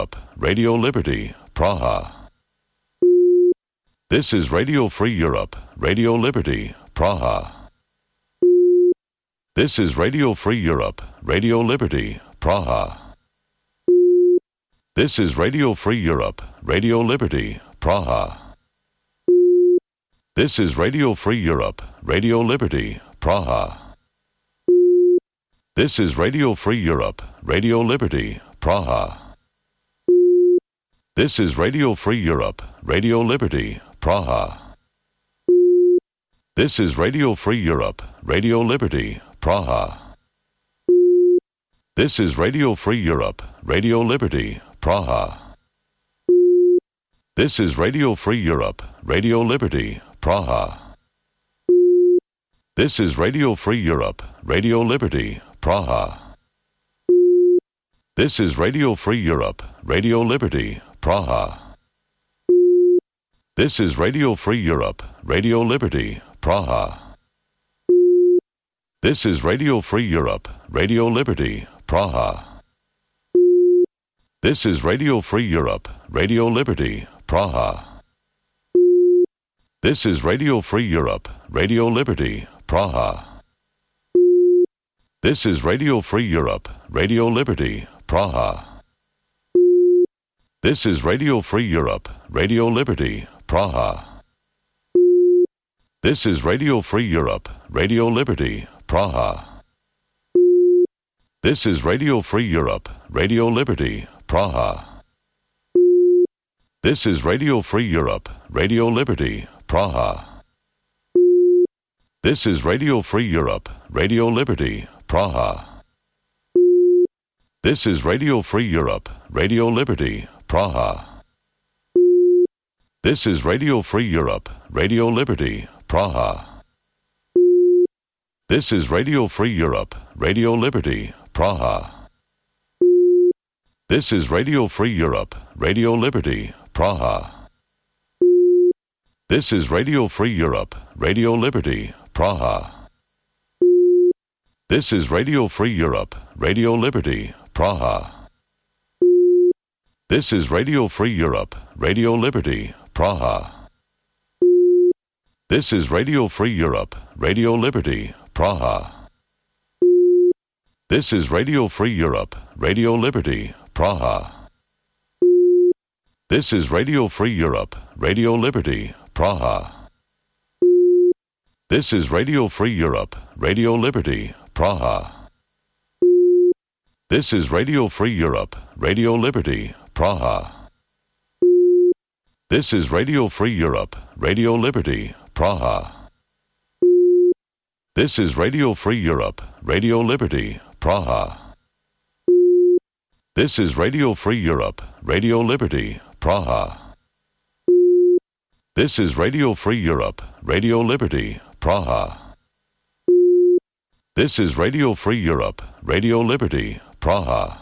Radio Liberty, Praha. This is Radio Free Europe, Radio Liberty, Praha. This is Radio Free Europe, Radio Liberty, Praha. This is Radio Free Europe, Radio Liberty, Praha. This is Radio Free Europe, Radio Liberty, Praha. This is Radio Free Europe, Radio Liberty, Praha. This is Radio Free Europe, Radio Liberty, Praha. This is Radio Free Europe, Radio Liberty, Praha. This is Radio Free Europe, Radio Liberty, Praha. This is Radio Free Europe, Radio Liberty, Praha. This is Radio Free Europe, Radio Liberty, Praha. This is Radio Free Europe, Radio Liberty, Praha. This is Radio Free Europe, Radio Liberty, Praha. This is Radio Free Europe, Radio Liberty, Praha. This is Radio Free Europe, Radio Liberty, Praha. This is Radio Free Europe, Radio Liberty, Praha. This is Radio Free Europe, Radio Liberty, Praha. This is Radio Free Europe, Radio Liberty, Praha. This is Radio Free Europe, Radio Liberty, Praha. This is Radio Free Europe, Radio Liberty, Praha. This is Radio Free Europe, Radio Liberty, Praha. This is Radio Free Europe, Radio Liberty, Praha. This is Radio Free Europe, Radio Liberty, Praha. This is Radio Free Europe, Radio Liberty, Praha. This is Radio Free Europe, Radio Liberty, Praha. This is Radio Free Europe, Radio Liberty, Praha. This is Radio Free Europe, Radio Liberty, Praha. This is Radio Free Europe, Radio Liberty, Praha. This is Radio Free Europe, Radio Liberty, Praha. This is Radio Free Europe, Radio Liberty, Praha. This is Radio Free Europe, Radio Liberty, Praha. This is Radio Free Europe, Radio Liberty, Praha. This is Radio Free Europe, Radio Liberty, Praha. This is Radio Free Europe, Radio Liberty, Praha. This is Radio Free Europe, Radio Liberty, Praha. This is Radio Free Europe, Radio Liberty, Praha. This is Radio Free Europe, Radio Liberty, Praha. This is Radio Free Europe, Radio Liberty, Praha. This is Radio Free Europe, Radio Liberty, Praha.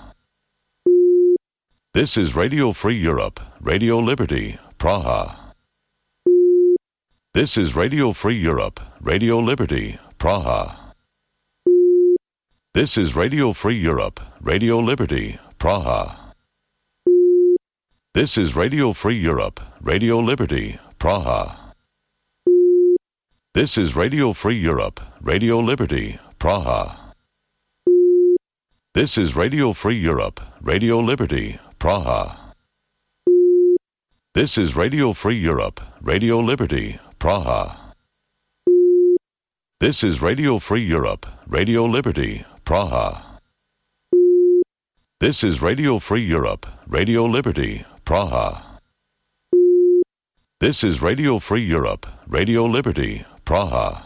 This is Radio Free Europe, Radio Liberty, Praha. This is Radio Free Europe, Radio Liberty, Praha. This is Radio Free Europe, Radio Liberty, Praha. This is Radio Free Europe, Radio Liberty, Praha. This is Radio Free Europe, Radio Liberty, Praha. This is Radio Free Europe, Radio Liberty, Praha. This is Radio Free Europe, Radio Liberty, Praha. This is Radio Free Europe, Radio Liberty, Praha. This is Radio Free Europe, Radio Liberty, Praha. This is Radio Free Europe, Radio Liberty, Praha.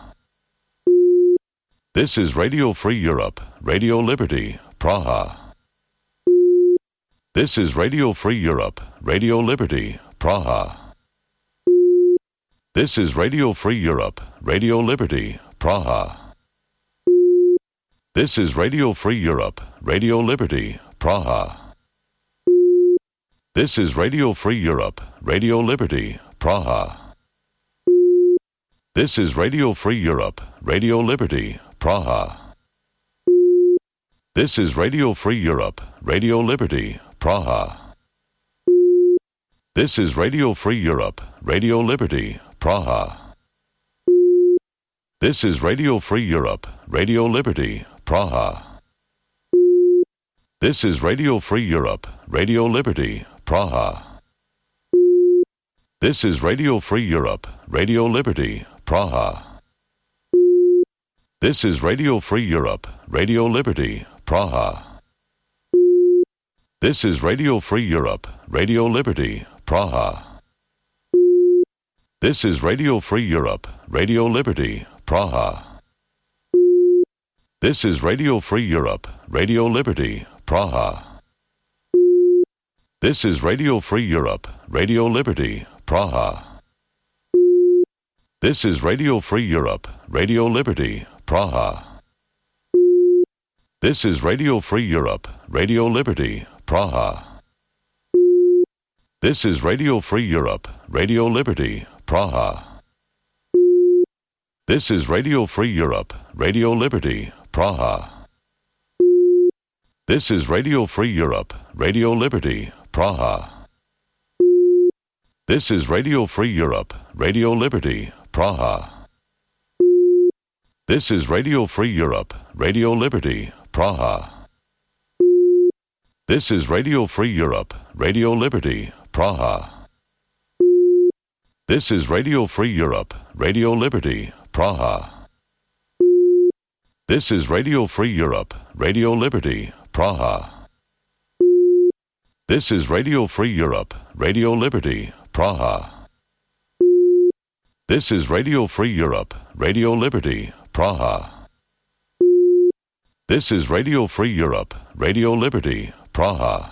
This is Radio Free Europe, Radio Liberty, Praha. This is Radio Free Europe, Radio Liberty, Praha. This is Radio Free Europe, Radio Liberty, Praha. This is Radio Free Europe, Radio Liberty, Praha. This is Radio Free Europe, Radio Liberty, Praha. This is Radio Free Europe, Radio Liberty, Praha. This is Radio Free Europe, Radio Liberty, Praha. This is Radio Free Europe, Radio Liberty, Praha. This is Radio Free Europe, Radio Liberty, Praha. This is Radio Free Europe, Radio Liberty, Praha. This is Radio Free Europe, Radio Liberty, Praha. This is Radio Free Europe, Radio Liberty, Praha. This is Radio Free Europe, Radio Liberty, Praha. This is Radio Free Europe, Radio Liberty, Praha. This is Radio Free Europe, Radio Liberty, Praha. This is Radio Free Europe, Radio Liberty, Praha. This is Radio Free Europe, Radio Liberty, Praha. This is Radio Free Europe, Radio Liberty, Praha. This is Radio Free Europe, Radio Liberty, Praha. This is Radio Free Europe, Radio Liberty, Praha. This is Radio Free Europe, Radio Liberty, Praha. This is Radio Free Europe, Radio Liberty, Praha. This is Radio Free Europe, Radio Liberty, Praha. This is Radio Free Europe, Radio Liberty, Praha. This is Radio Free Europe, Radio Liberty, Praha. This is Radio Free Europe, Radio Liberty, Praha. This is Radio Free Europe, Radio Liberty, Praha. This is Radio Free Europe, Radio Liberty, Praha. This is Radio Free Europe, Radio Liberty, Praha.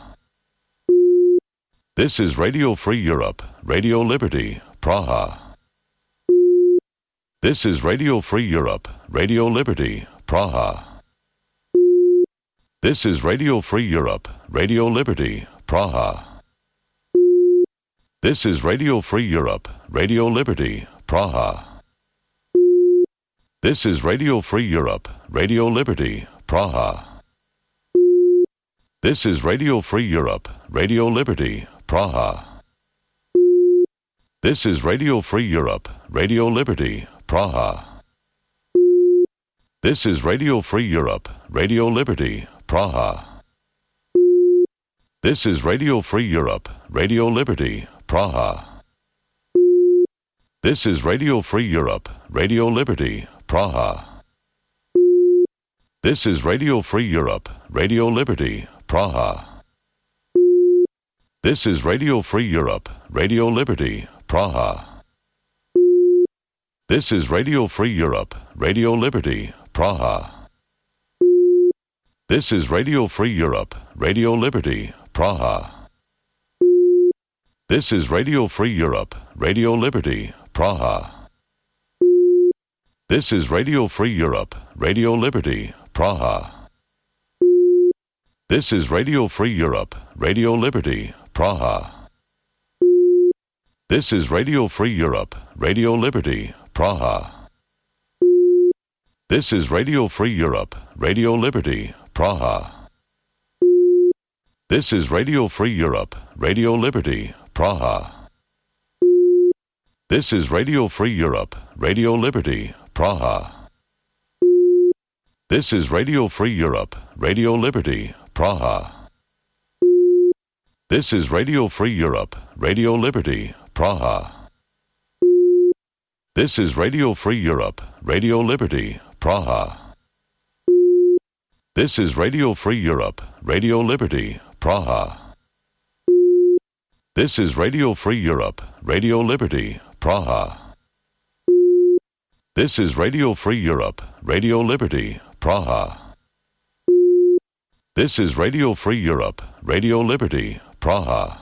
This is Radio Free Europe, Radio Liberty, Praha. This is Radio Free Europe, Radio Liberty, Praha. This is Radio Free Europe, Radio Liberty, Praha. This is Radio Free Europe, Radio Liberty, Praha. This is Radio Free Europe, Radio Liberty, Praha. This is Radio Free Europe, Radio Liberty, Praha. This is Radio Free Europe, Radio Liberty, Praha. This is Radio Free Europe, Radio Liberty, Praha. This is Radio Free Europe, Radio Liberty, Praha. This is Radio Free Europe, Radio Liberty, Praha. This is Radio Free Europe, Radio Liberty, Praha. This is Radio Free Europe, Radio Liberty, Praha. This is Radio Free Europe, Radio Liberty, Praha. This is Radio Free Europe, Radio Liberty, Praha. This is Radio Free Europe, Radio Liberty, Praha. This is Radio Free Europe, Radio Liberty, Praha. This is Radio Free Europe, Radio Liberty, Praha. This is Radio Free Europe, Radio Liberty, Praha. This is Radio Free Europe, Radio Liberty, Praha. This is Radio Free Europe, Radio Liberty, Praha. This is Radio Free Europe, Radio Liberty, Praha. This is Radio Free Europe, Radio Liberty, Praha. This is Radio Free Europe, Radio Liberty, Praha. This is Radio Free Europe, Radio Liberty, Praha. This is Radio Free Europe, Radio Liberty, Praha. This is Radio Free Europe, Radio Liberty, Praha. This is Radio Free Europe, Radio Liberty, Praha. This is Radio Free Europe, Radio Liberty, Praha.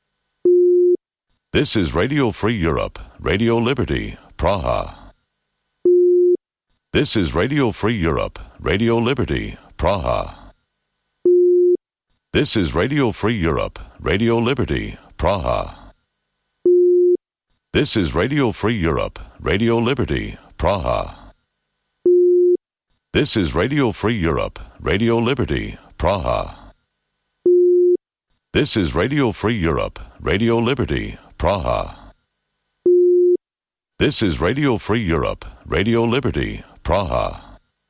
This is Radio Free Europe, Radio Liberty, Praha. This is Radio Free Europe, Radio Liberty, Praha. This is Radio Free Europe, Radio Liberty, Praha. This is Radio Free Europe, Radio Liberty, Praha. This is Radio Free Europe, Radio Liberty, Praha. This is Radio Free Europe, Radio Liberty, Praha. This is Radio Free Europe, Radio Liberty, Praha.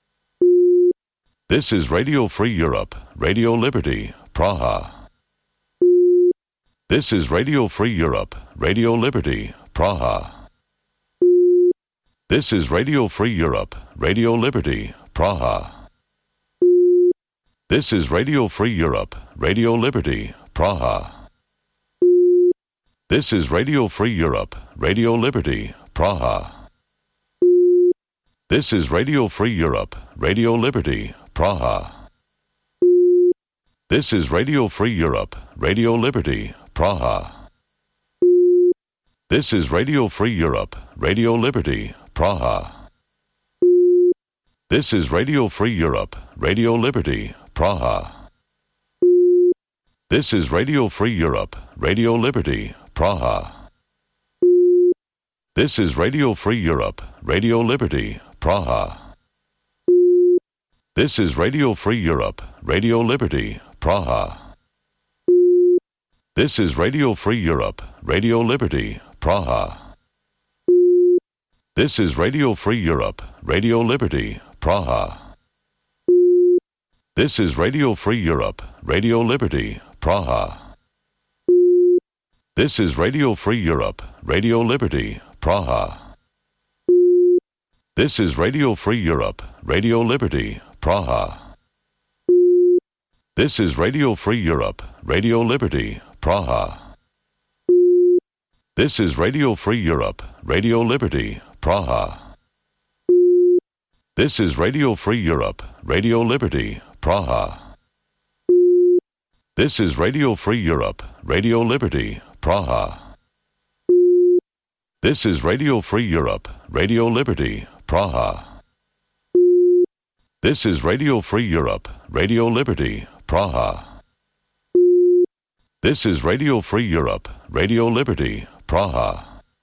This is Radio Free Europe, Radio Liberty, Praha. This is Radio Free Europe, Radio Liberty, Praha. This is Radio Free Europe, Radio Liberty, Praha. This is Radio Free Europe, Radio Liberty, Praha. This is Radio Free Europe, Radio Liberty, Praha. This is Radio Free Europe, Radio Liberty, Praha. This is Radio Free Europe, Radio Liberty, Praha. This is Radio Free Europe, Radio Liberty, Praha. This is Radio Free Europe, Radio Liberty, Praha. This is Radio Free Europe, Radio Liberty, Praha. This is Radio Free Europe, Radio Liberty, Praha. This is Radio Free Europe, Radio Liberty, Praha. This is Radio Free Europe, Radio Liberty, Praha. This is Radio Free Europe, Radio Liberty, Praha. This is Radio Free Europe, Radio Liberty, Praha. This is Radio Free Europe, Radio Liberty, Praha. This is Radio Free Europe, Radio Liberty, Praha. This is Radio Free Europe, Radio Liberty, Praha. This is Radio Free Europe, Radio Liberty, Praha. This is Radio Free Europe, Radio Liberty, Praha. This is Radio Free Europe, Radio Liberty, Praha. This is Radio Free Europe, Radio Liberty, Praha. This is Radio Free Europe, Radio Liberty, Praha. This is Radio Free Europe, Radio Liberty, Praha.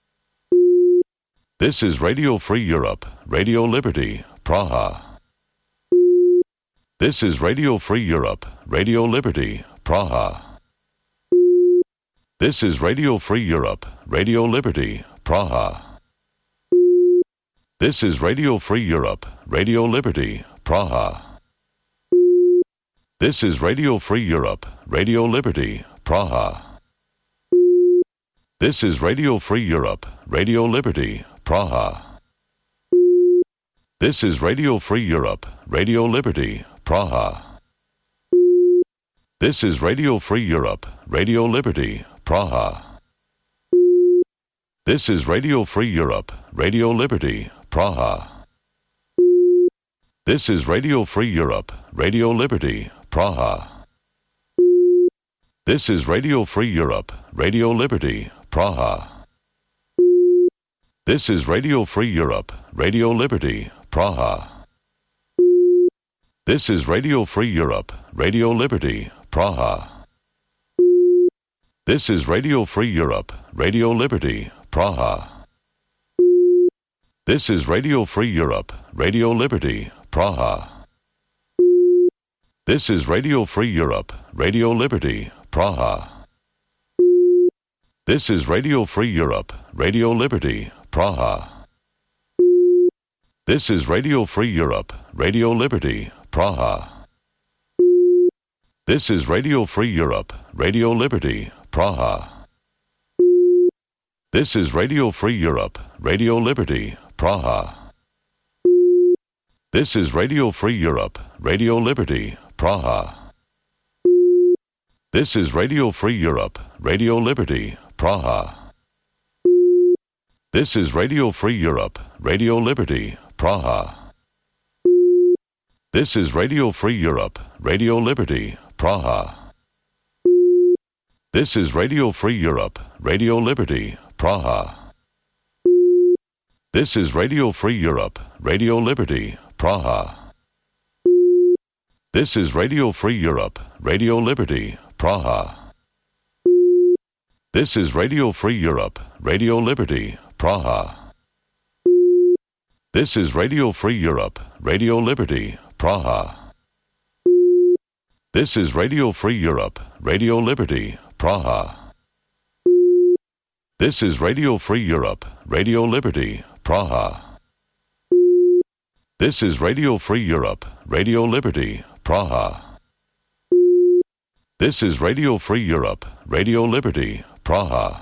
This is Radio Free Europe, Radio Liberty, Praha. This is Radio Free Europe, Radio Liberty, Praha. This is Radio Free Europe, Radio Liberty, Praha. This is Radio Free Europe, Radio Liberty, Praha. This is Radio Free Europe, Radio Liberty, Praha. This is Radio Free Europe, Radio Liberty, Praha. This is Radio Free Europe, Radio Liberty, Praha. This is Radio Free Europe, Radio Liberty, Praha. This is Radio Free Europe, Radio Liberty, Praha. This is Radio Free Europe, Radio Liberty, Praha. This is Radio Free Europe, Radio Liberty, Praha. This is Radio Free Europe, Radio Liberty, Praha. This is Radio Free Europe, Radio Liberty, Praha. This is Radio Free Europe, Radio Liberty, Praha. This is Radio Free Europe, Radio Liberty, Praha. This is Radio Free Europe, Radio Liberty, Praha. This is Radio Free Europe, Radio Liberty, Praha. This is Radio Free Europe, Radio Liberty, Praha. This is Radio Free Europe, Radio Liberty, Praha. This is Radio Free Europe, Radio Liberty, Praha. This is Radio Free Europe, Radio Liberty, Praha. This is Radio Free Europe, Radio Liberty, Praha. This is Radio Free Europe, Radio Liberty, Praha. This is Radio Free Europe, Radio Liberty, Praha. This is Radio Free Europe, Radio Liberty, Praha. This is Radio Free Europe, Radio Liberty, Praha. This is Radio Free Europe, Radio Liberty, Praha. This is Radio Free Europe, Radio Liberty, Praha. This is Radio Free Europe, Radio Liberty, Praha. This is Radio Free Europe, Radio Liberty, Praha. This is Radio Free Europe, Radio Liberty, Praha. This is Radio Free Europe, Radio Liberty, Praha. This is Radio Free Europe, Radio Liberty, Praha.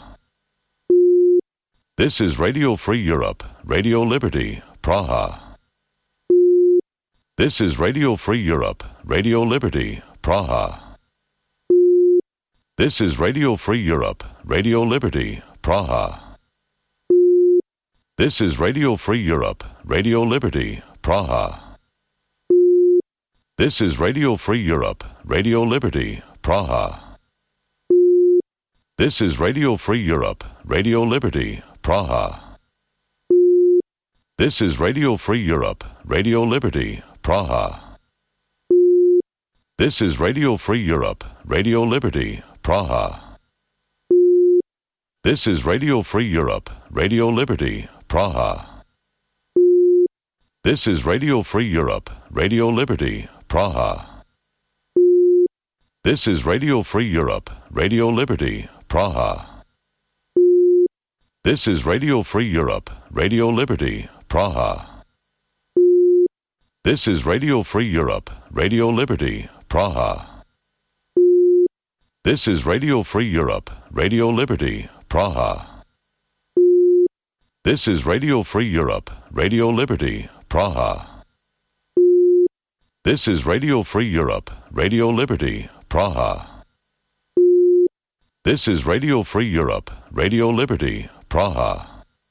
This is Radio Free Europe, Radio Liberty, Praha. This is Radio Free Europe, Radio Liberty, Praha. This is Radio Free Europe, Radio Liberty, Praha. This is Radio Free Europe, Radio Liberty, Praha. This is Radio Free Europe, Radio Liberty, Praha. This is Radio Free Europe, Radio Liberty, Praha. This is Radio Free Europe, Radio Liberty, Praha. This is Radio Free Europe, Radio Liberty, Praha. This is Radio Free Europe, Radio Liberty, Praha. This is Radio Free Europe, Radio Liberty, Praha. This is Radio Free Europe, Radio Liberty, Praha. This is Radio Free Europe, Radio Liberty, Praha. This is Radio Free Europe, Radio Liberty, Praha. This is Radio Free Europe, Radio Liberty, Praha. This is Radio Free Europe, Radio Liberty, Praha. This is Radio Free Europe, Radio Liberty, Praha. This is Radio Free Europe, Radio Liberty, Praha.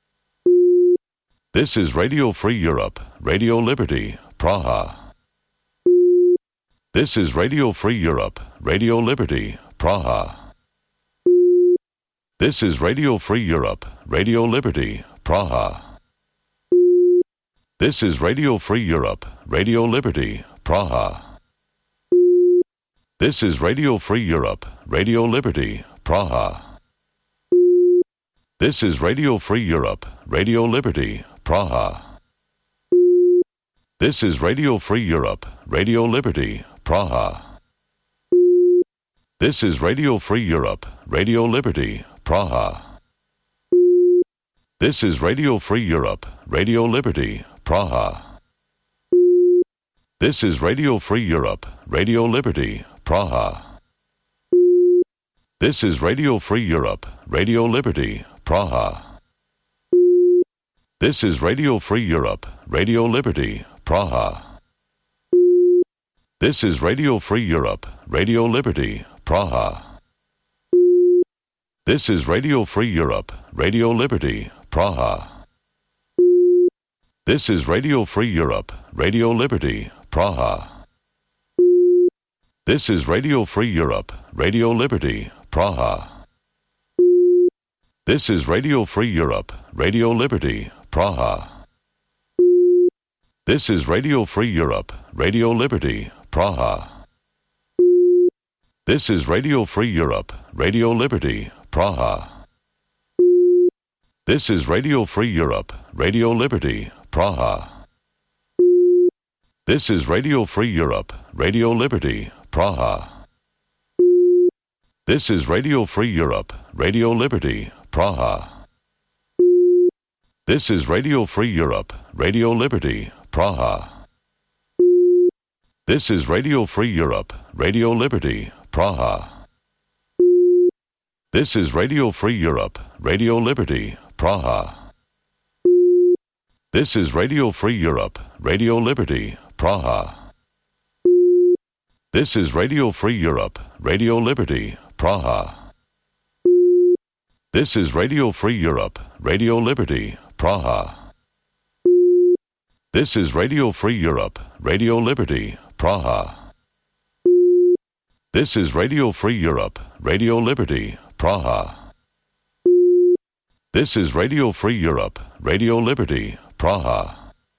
This is Radio Free Europe, Radio Liberty, Praha. This is Radio Free Europe, Radio Liberty, Praha. This is Radio Free Europe, Radio Liberty, Praha. This is Radio Free Europe, Radio Liberty, Praha. This is Radio Free Europe, Radio Liberty, Praha. This is Radio Free Europe, Radio Liberty, Praha. This is Radio Free Europe, Radio Liberty, Praha. This is Radio Free Europe, Radio Liberty, Praha. This is Radio Free Europe, Radio Liberty, Praha. This is Radio Free Europe, Radio Liberty, Praha. This is Radio Free Europe, Radio Liberty, Praha. This is Radio Free Europe, Radio Liberty, Praha. This is Radio Free Europe, Radio Liberty, Praha. This is Radio Free Europe, Radio Liberty, Praha. This is Radio Free Europe, Radio Liberty, Praha. This is Radio Free Europe, Radio Liberty, Praha. This is Radio Free Europe, Radio Liberty, Praha. This is Radio Free Europe, Radio Liberty, Praha. This is Radio Free Europe, Radio Liberty, Praha. This is Radio Free Europe, Radio Liberty, Praha. This is Radio Free Europe, Radio Liberty, Praha. This is Radio Free Europe, Radio Liberty, Praha. This is Radio Free Europe, Radio Liberty, Praha. This is Radio Free Europe, Radio Liberty, Praha. This is Radio Free Europe, Radio Liberty, Praha. This is Radio Free Europe, Radio Liberty, Praha. This is Radio Free Europe, Radio Liberty, Praha. This is Radio Free Europe, Radio Liberty, Praha. This is Radio Free Europe, Radio Liberty, Praha. This is Radio Free Europe, Radio Liberty, Praha. This is Radio Free Europe, Radio Liberty, Praha.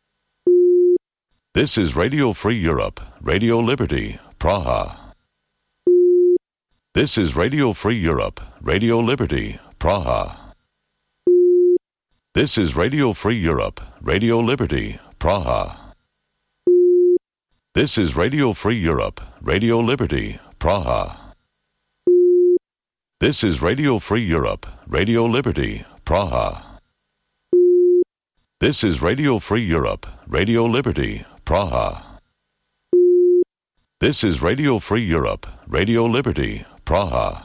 This is Radio Free Europe, Radio Liberty, Praha. This is Radio Free Europe, Radio Liberty, Praha. This is Radio Free Europe, Radio Liberty, Praha. This is Radio Free Europe, Radio Liberty, Praha. This is Radio Free Europe, Radio Liberty, Praha. This is Radio Free Europe, Radio Liberty, Praha. This is Radio Free Europe, Radio Liberty, Praha.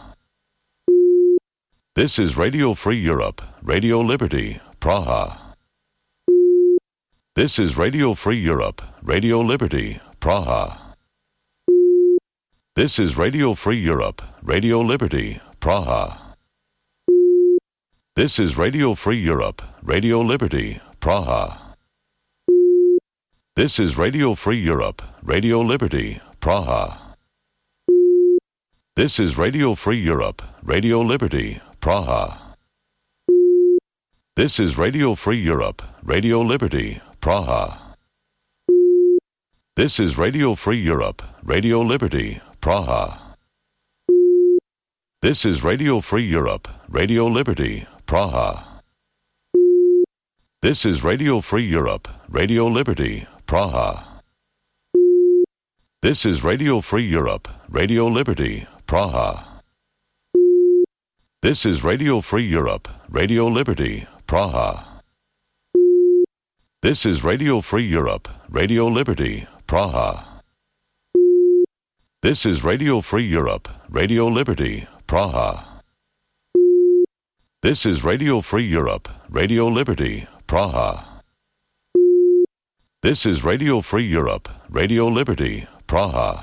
This is Radio Free Europe, Radio Liberty, Praha. This is Radio Free Europe, Radio Liberty, Praha. This is Radio Free Europe, Radio Liberty, Praha. This is Radio Free Europe, Radio Liberty, Praha. This is Radio Free Europe, Radio Liberty, Praha. This is Radio Free Europe, Radio Liberty, Praha. This is Radio Free Europe, Radio Liberty, Praha. This is Radio Free Europe, Radio Liberty, Praha. This is Radio Free Europe, Radio Liberty, Praha. This is Radio Free Europe, Radio Liberty, Praha. This is Radio Free Europe, Radio Liberty, Praha. This is Radio Free Europe, Radio Liberty, Praha. This is Radio Free Europe, Radio Liberty, Praha. This is Radio Free Europe, Radio Liberty, Praha. This is Radio Free Europe, Radio Liberty, Praha. This is Radio Free Europe, Radio Liberty, Praha.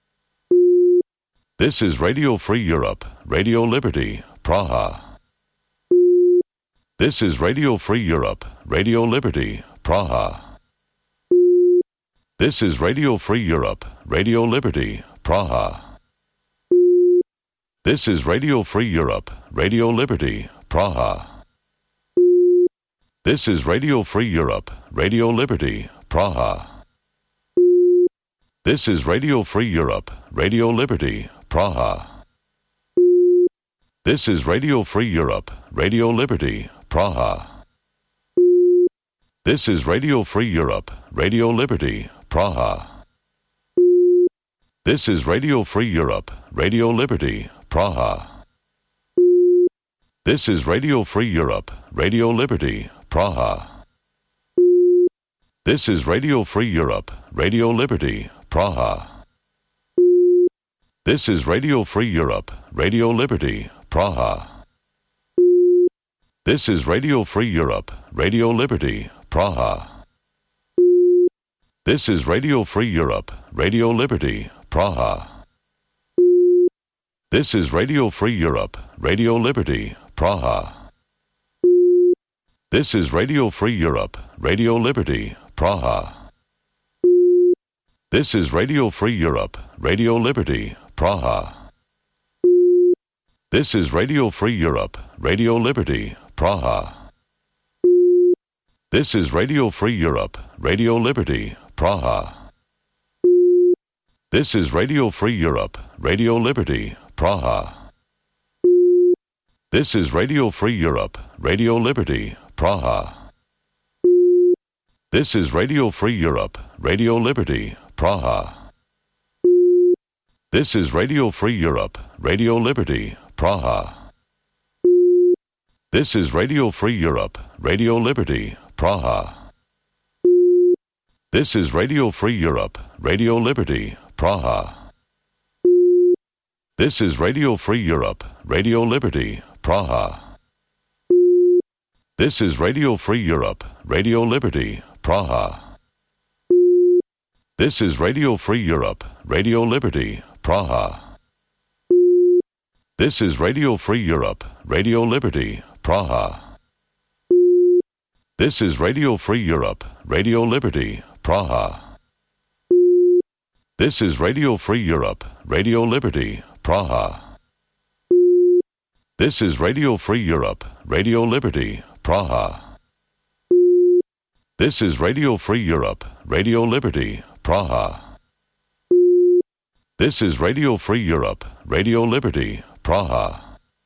This is Radio Free Europe, Radio Liberty, Praha. This is Radio Free Europe, Radio Liberty, Praha. This is Radio Free Europe, Radio Liberty, Praha. This is Radio Free Europe, Radio Liberty, Praha. This is Radio Free Europe, Radio Liberty, Praha. This is Radio Free Europe, Radio Liberty, Praha. This is Radio Free Europe, Radio Liberty, Praha. This is Radio Free Europe, Radio Liberty, Praha. This is Radio Free Europe, Radio Liberty, Praha. This is Radio Free Europe, Radio Liberty, Praha. This is Radio Free Europe, Radio Liberty, Praha. This is Radio Free Europe, Radio Liberty, Praha. This is Radio Free Europe, Radio Liberty, Praha. This is Radio Free Europe, Radio Liberty, Praha. This is Radio Free Europe, Radio Liberty, Praha. This is Radio Free Europe, Radio Liberty, Praha. This is Radio Free Europe, Radio Liberty, Praha. This is Radio Free Europe, Radio Liberty, Praha. This is Radio Free Europe, Radio Liberty, Praha. This is Radio Free Europe, Radio Liberty, Praha. This is Radio Free Europe, Radio Liberty, Praha. This is Radio Free Europe, Radio Liberty, Praha. This is Radio Free Europe, Radio Liberty, Praha. This is Radio Free Europe, Radio Liberty, Praha. This is Radio Free Europe, Radio Liberty, Praha. This is Radio Free Europe, Radio Liberty, Praha. This is Radio Free Europe, Radio Liberty, Praha. This is Radio Free Europe, Radio Liberty, Praha. This is Radio Free Europe, Radio Liberty, Praha. This is Radio Free Europe, Radio Liberty, Praha. This is Radio Free Europe, Radio Liberty, Praha. This is Radio Free Europe, Radio Liberty, Praha. This is Radio Free Europe, Radio Liberty, Praha. This is Radio Free Europe, Radio Liberty, Praha.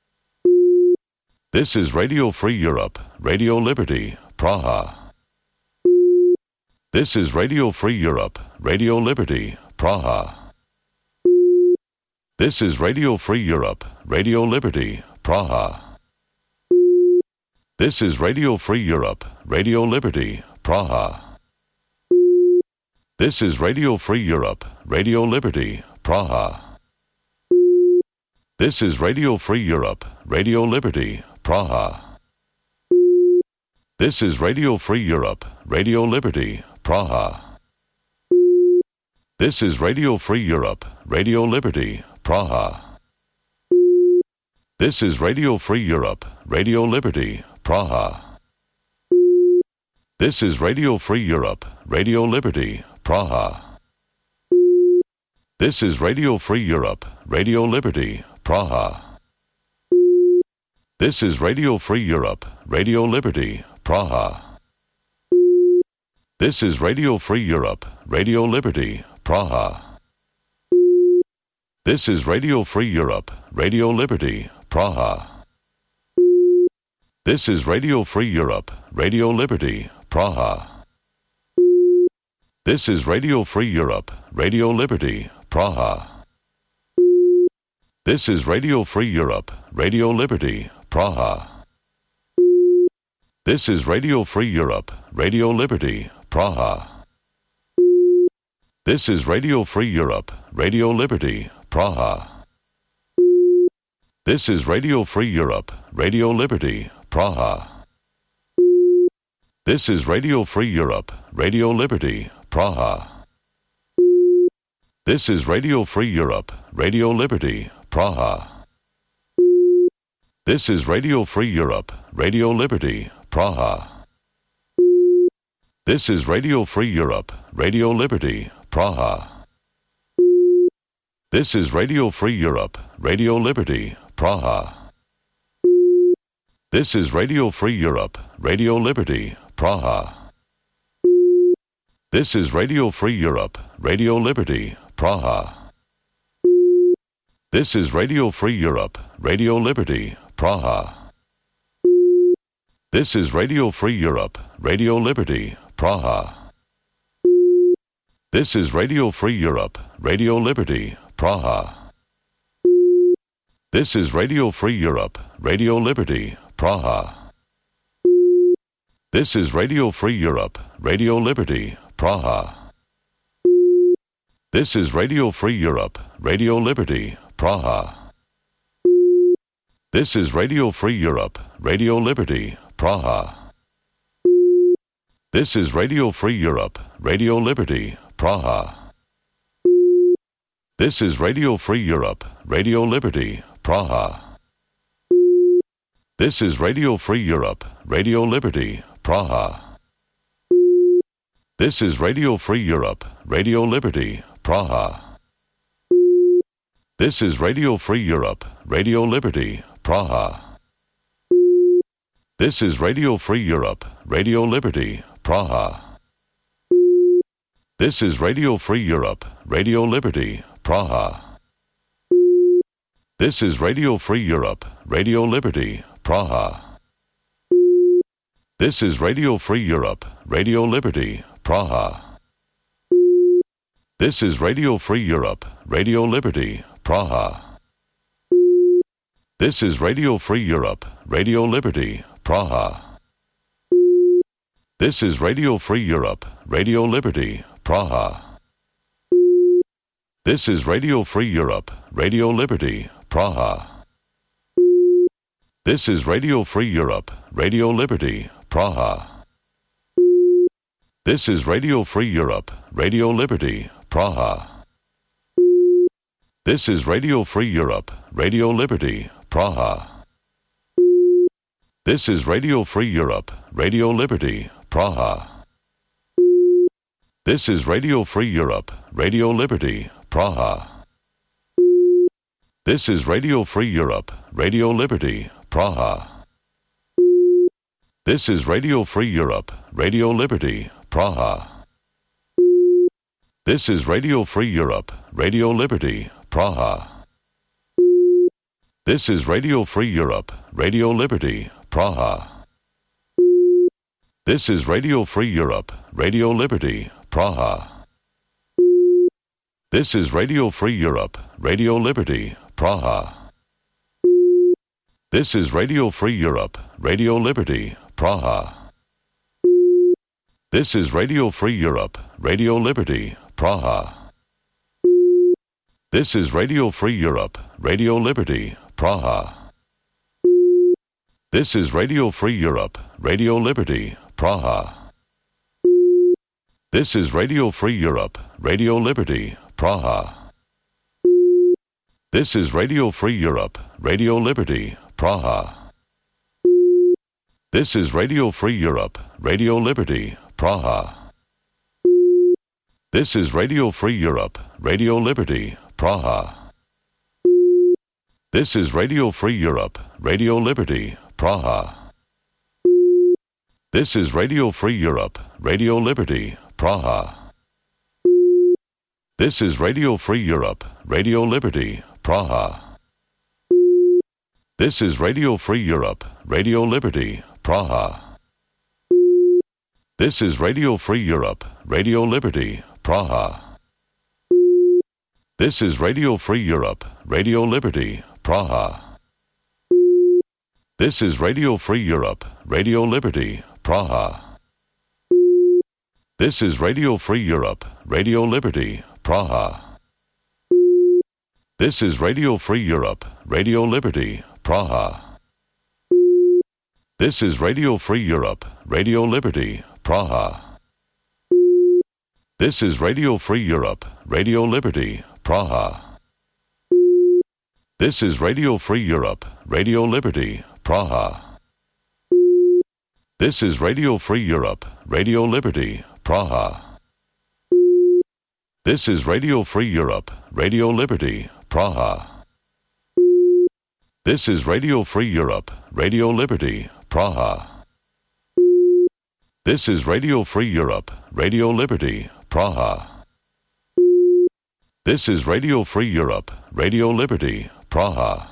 This is Radio Free Europe, Radio Liberty, Praha. This is Radio Free Europe, Radio Liberty, Praha. This is Radio Free Europe, Radio Liberty, Praha. This is Radio Free Europe, Radio Liberty, Praha. This is Radio Free Europe, Radio Liberty, Praha. This is Radio Free Europe, Radio Liberty, Praha. This is Radio Free Europe, Radio Liberty, Praha. This is Radio Free Europe, Radio Liberty, Praha. This is Radio Free Europe, Radio Liberty, Praha. This is Radio Free Europe, Radio Liberty, Praha. This is Radio Free Europe, Radio Liberty, Praha. This is Radio Free Europe, Radio Liberty, Praha. This is Radio Free Europe, Radio Liberty, Praha. This is Radio Free Europe, Radio Liberty, Praha. This is Radio Free Europe, Radio Liberty, Praha. This is Radio Free Europe, Radio Liberty, Praha. This is Radio Free Europe, Radio Liberty, Praha. This is Radio Free Europe, Radio Liberty, Praha. This is Radio Free Europe, Radio Liberty, Praha. This is Radio Free Europe, Radio Liberty, Praha. This is Radio Free Europe, Radio Liberty, Praha. This is Radio Free Europe, Radio Liberty, Praha. This is Radio Free Europe, Radio Liberty, Praha. This is Radio Free Europe, Radio Liberty, Praha. This is Radio Free Europe, Radio Liberty, Praha. This is Radio Free Europe, Radio Liberty, Praha. This is Radio Free Europe, Radio Liberty, Praha. This is Radio Free Europe, Radio Liberty, Praha. This is Radio Free Europe, Radio Liberty, Praha. This is Radio Free Europe, Radio Liberty, Praha. This is Radio Free Europe, Radio Liberty, Praha. This is Radio Free Europe, Radio Liberty, Praha. This is Radio Free Europe, Radio Liberty, Praha. This is Radio Free Europe, Radio Liberty, Praha. This is Radio Free Europe, Radio Liberty, Praha. This is Radio Free Europe, Radio Liberty, Praha. This is Radio Free Europe, Radio Liberty, Praha. This is Radio Free Europe, Radio Liberty, Praha. This is Radio Free Europe, Radio Liberty, Praha. This is Radio Free Europe, Radio Liberty, Praha. This is Radio Free Europe, Radio Liberty, Praha. This is Radio Free Europe, Radio Liberty, Praha. This is Radio Free Europe, Radio Liberty, Praha. This is Radio Free Europe, Radio Liberty, Praha. This is Radio Free Europe, Radio Liberty, Praha. This is Radio Free Europe, Radio Liberty, Praha. This is Radio Free Europe, Radio Liberty, Praha. This is Radio Free Europe, Radio Liberty, Praha. This is Radio Free Europe, Radio Liberty, Praha. This is Radio Free Europe, Radio Liberty, Praha. This is Radio Free Europe, Radio Liberty, Praha. This is Radio Free Europe, Radio Liberty, Praha. This is Radio Free Europe, Radio Liberty, Praha. This is Radio Free Europe, Radio Liberty, Praha. This is Radio Free Europe, Radio Liberty, Praha. This is Radio Free Europe, Radio Liberty, Praha. This is Radio Free Europe, Radio Liberty, Praha. This is Radio Free Europe, Radio Liberty, Praha. This is Radio Free Europe, Radio Liberty, Praha. This is Radio Free Europe, Radio Liberty, Praha. This is Radio Free Europe, Radio Liberty, Praha. This is Radio Free Europe, Radio Liberty, Praha. This is Radio Free Europe, Radio Liberty, Praha. This is Radio Free Europe, Radio Liberty, Praha. This is Radio Free Europe, Radio Liberty, Praha. This is Radio Free Europe, Radio Liberty, Praha. This is Radio Free Europe, Radio Liberty, Praha. This is Radio Free Europe, Radio Liberty, Praha. This is Radio Free Europe, Radio Liberty, Praha. This is Radio Free Europe, Radio Liberty, Praha. This is Radio Free Europe, Radio Liberty, Praha. This is Radio Free Europe, Radio Liberty, Praha. This is Radio Free Europe, Radio Liberty, Praha. This is Radio Free Europe, Radio Liberty, Praha. This is Radio Free Europe, Radio Liberty, Praha. This is Radio Free Europe, Radio Liberty, Praha. This is Radio Free Europe, Radio Liberty, Praha. This is Radio Free Europe, Radio Liberty, Praha. This is Radio Free Europe, Radio Liberty, Praha. This is Radio Free Europe, Radio Liberty, Praha. This is Radio Free Europe, Radio Liberty, Praha. This is Radio Free Europe, Radio Liberty, Praha. This is Radio Free Europe, Radio Liberty, Praha.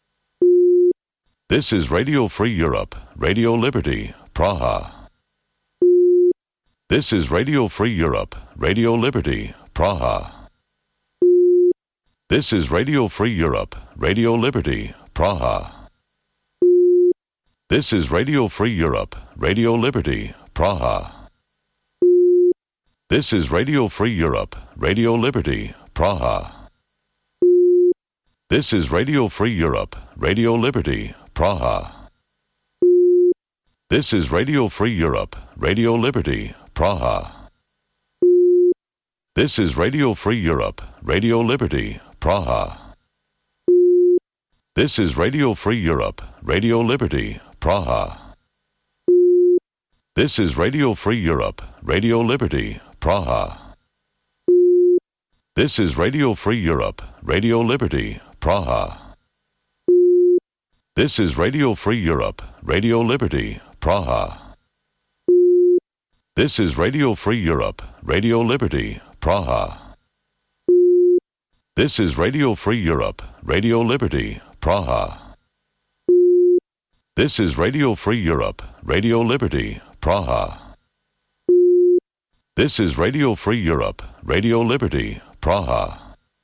This is Radio Free Europe, Radio Liberty, Praha. This is Radio Free Europe, Radio Liberty, Praha. This is Radio Free Europe, Radio Liberty, Praha. This is Radio Free Europe, Radio Liberty, Praha. This is Radio Free Europe, Radio Liberty, Praha. This is Radio Free Europe, Radio Liberty, Praha. This is Radio Free Europe, Radio Liberty, Praha. This is Radio Free Europe, Radio Liberty, Praha. This is Radio Free Europe, Radio Liberty, Praha. This is Radio Free Europe, Radio Liberty, Praha. This is Radio Free Europe, Radio Liberty, Praha. This is Radio Free Europe, Radio Liberty, Praha. This is Radio Free Europe, Radio Liberty, Praha. This is Radio Free Europe, Radio Liberty, Praha. This is Radio Free Europe, Radio Liberty, Praha. This is Radio Free Europe, Radio Liberty, Praha.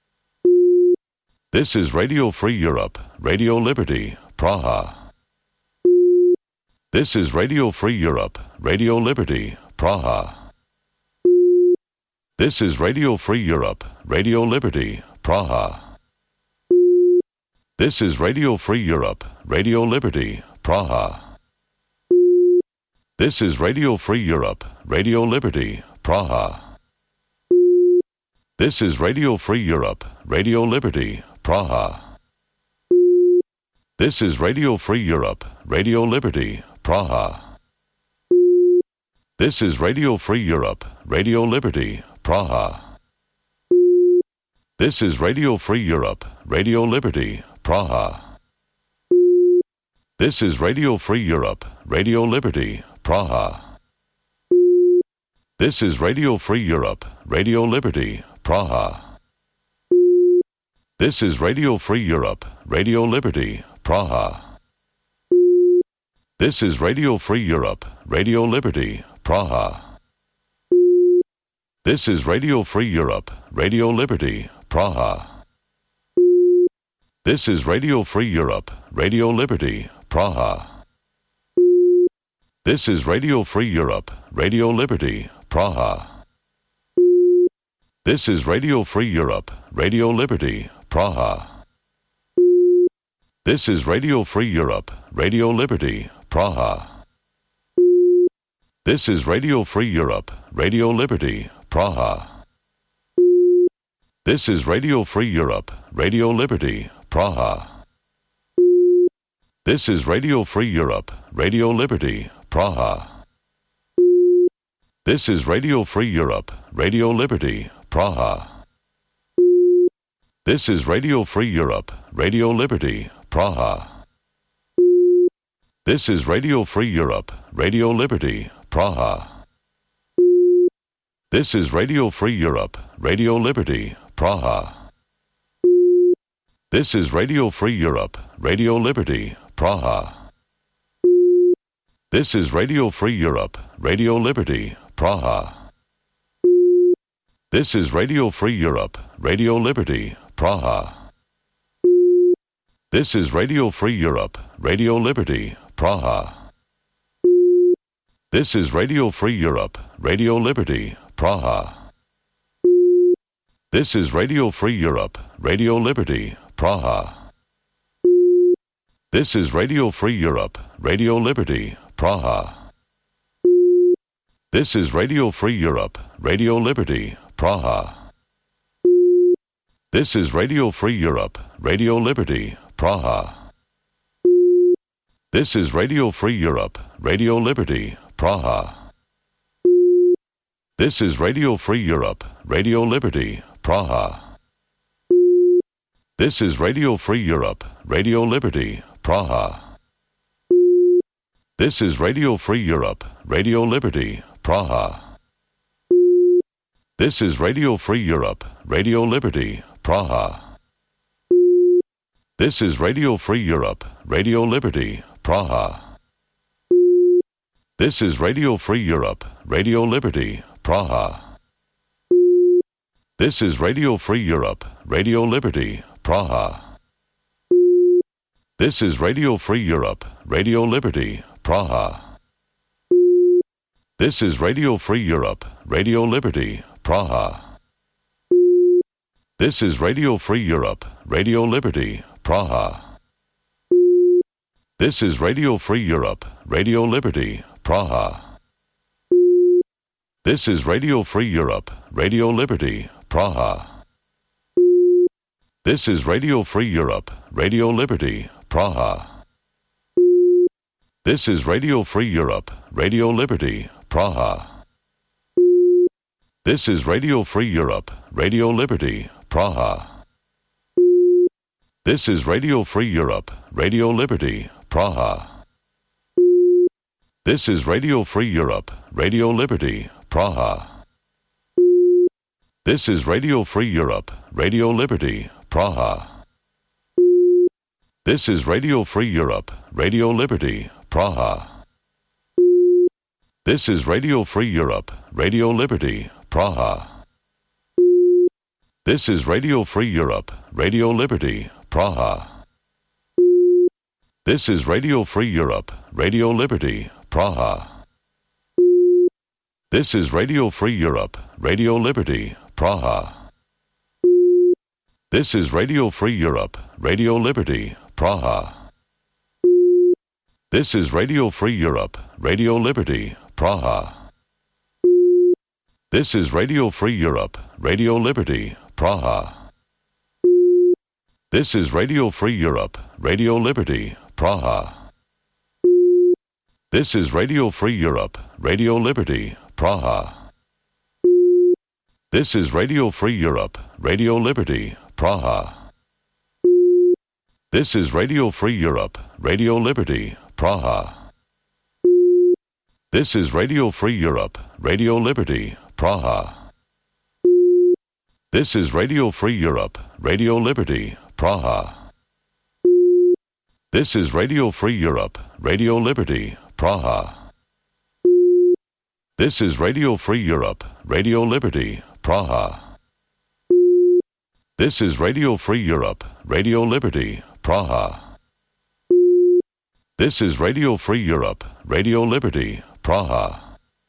This is Radio Free Europe, Radio Liberty, Praha. This is Radio Free Europe, Radio Liberty, Praha. This is Radio Free Europe, Radio Liberty, Praha. This is Radio Free Europe, Radio Liberty, Praha. This is Radio Free Europe, Radio Liberty, Praha. This is Radio Free Europe, Radio Liberty, Praha. This is Radio Free Europe, Radio Liberty, Praha. This is Radio Free Europe, Radio Liberty, Praha. This is Radio Free Europe, Radio Liberty, Praha. This is Radio Free Europe, Radio Liberty, Praha. This is Radio Free Europe, Radio Liberty, Praha. This is Radio Free Europe, Radio Liberty, Praha. This is Radio Free Europe, Radio Liberty, Praha. This is Radio Free Europe, Radio Liberty, Praha. This is Radio Free Europe, Radio Liberty, Praha. This is Radio Free Europe, Radio Liberty, Praha. This is Radio Free Europe, Radio Liberty, Praha. This is Radio Free Europe, Radio Liberty, Praha. This is Radio Free Europe, Radio Liberty, Praha. This is Radio Free Europe, Radio Liberty, Praha. This is Radio Free Europe, Radio Liberty, Praha. This is Radio Free Europe, Radio Liberty, Praha. This is Radio Free Europe, Radio Liberty, Praha. This is Radio Free Europe, Radio Liberty, Praha. This is Radio Free Europe, Radio Liberty, Praha. This is Radio Free Europe, Radio Liberty, Praha. This is Radio Free Europe, Radio Liberty, Praha. This is Radio Free Europe, Radio Liberty, Praha. This is Radio Free Europe, Radio Liberty, Praha. This is Radio Free Europe, Radio Liberty, Praha. This is Radio Free Europe, Radio Liberty, Praha. This is Radio Free Europe, Radio Liberty, Praha. This is Radio Free Europe, Radio Liberty, Praha. This is Radio Free Europe, Radio Liberty, Praha. This is Radio Free Europe, Radio Liberty, Praha. This is Radio Free Europe, Radio Liberty, Praha. This is Radio Free Europe, Radio Liberty, Praha. This is Radio Free Europe, Radio Liberty, Praha. This is Radio Free Europe, Radio Liberty, Praha. This is Radio Free Europe, Radio Liberty, Praha. This is Radio Free Europe, Radio Liberty, Praha. This is Radio Free Europe, Radio Liberty, Praha. This is Radio Free Europe, Radio Liberty, Praha. This is Radio Free Europe, Radio Liberty, Praha. This is Radio Free Europe, Radio Liberty, Praha. This is Radio Free Europe, Radio Liberty, Praha. This is Radio Free Europe, Radio Liberty, Praha. This is Radio Free Europe, Radio Liberty, Praha. This is Radio Free Europe, Radio Liberty, Praha. This is Radio Free Europe, Radio Liberty, Praha. This is Radio Free Europe, Radio Liberty, Praha. This is Radio Free Europe, Radio Liberty, Praha. This is Radio Free Europe, Radio Liberty, Praha. This is Radio Free Europe, Radio Liberty, Praha. This is Radio Free Europe, Radio Liberty, Praha. This is Radio Free Europe, Radio Liberty, Praha. This is Radio Free Europe, Radio Liberty, Praha. This is Radio Free Europe, Radio Liberty, Praha. This is Radio Free Europe, Radio Liberty, Praha. This is Radio Free Europe, Radio Liberty, Praha. This is Radio Free Europe, Radio Liberty, Praha. This is Radio Free Europe, Radio Liberty, Praha. This is Radio Free Europe, Radio Liberty, Praha. This is Radio Free Europe, Radio Liberty, Praha. This is Radio Free Europe, Radio Liberty, Praha. This is Radio Free Europe, Radio Liberty, Praha. This is Radio Free Europe, Radio Liberty, Praha. This is Radio Free Europe, Radio Liberty, Praha. This is Radio Free Europe, Radio Liberty, Praha. This is Radio Free Europe, Radio Liberty, Praha. This is Radio Free Europe, Radio Liberty, Praha.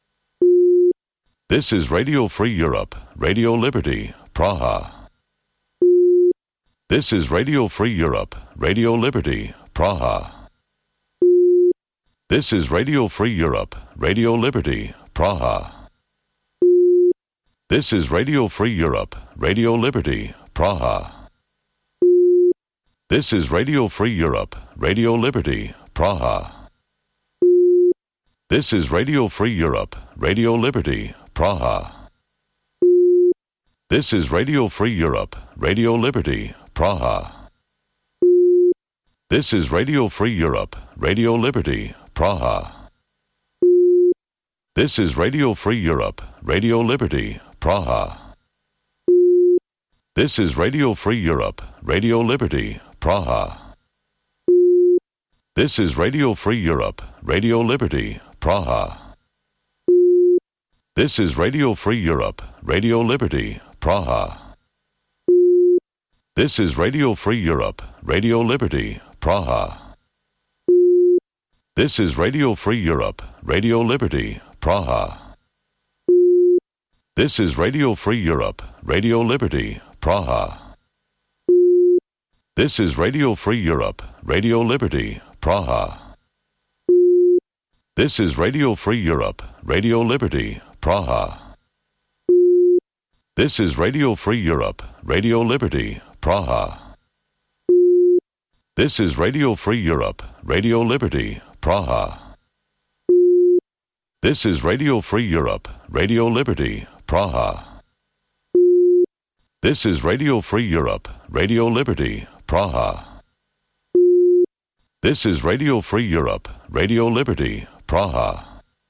This is Radio Free Europe, Radio Liberty, Praha. This is Radio Free Europe, Radio Liberty, Praha. This is Radio Free Europe, Radio Liberty, Praha. This is Radio Free Europe, Radio Liberty, Praha. This is Radio Free Europe, Radio Liberty, Praha. This is Radio Free Europe, Radio Liberty, Praha. This is Radio Free Europe, Radio Liberty, Praha. This is Radio Free Europe, Radio Liberty, Praha. This is Radio Free Europe, Radio Liberty, Praha. This is Radio Free Europe, Radio Liberty, Praha. This is Radio Free Europe, Radio Liberty, Praha. This is Radio Free Europe, Radio Liberty, Praha. This is Radio Free Europe, Radio Liberty, Praha. This is Radio Free Europe, Radio Liberty, Praha. This is Radio Free Europe, Radio Liberty, Praha. This is Radio Free Europe, Radio Liberty, Praha. This is Radio Free Europe, Radio Liberty, Praha. This is Radio Free Europe, Radio Liberty, Praha. This is Radio Free Europe, Radio Liberty, Praha. This is Radio Free Europe, Radio Liberty, Praha. This is Radio Free Europe, Radio Liberty, Praha. This is Radio Free Europe, Radio Liberty, Praha.